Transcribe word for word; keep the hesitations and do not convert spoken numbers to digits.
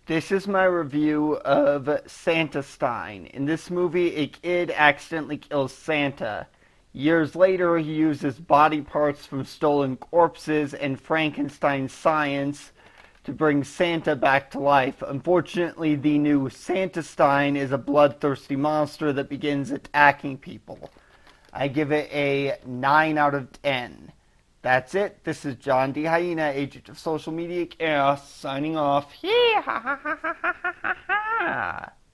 This is my review of Santa Stein. In this movie, a kid accidentally kills Santa. Years later, he uses body parts from stolen corpses and Frankenstein science to bring Santa back to life. Unfortunately, the new Santa Stein is a bloodthirsty monster that begins attacking people. I give it a nine out of ten. That's it. This is John D. Hyena, agent of social media chaos, signing off. Yee ha ha ha ha ha ha ha.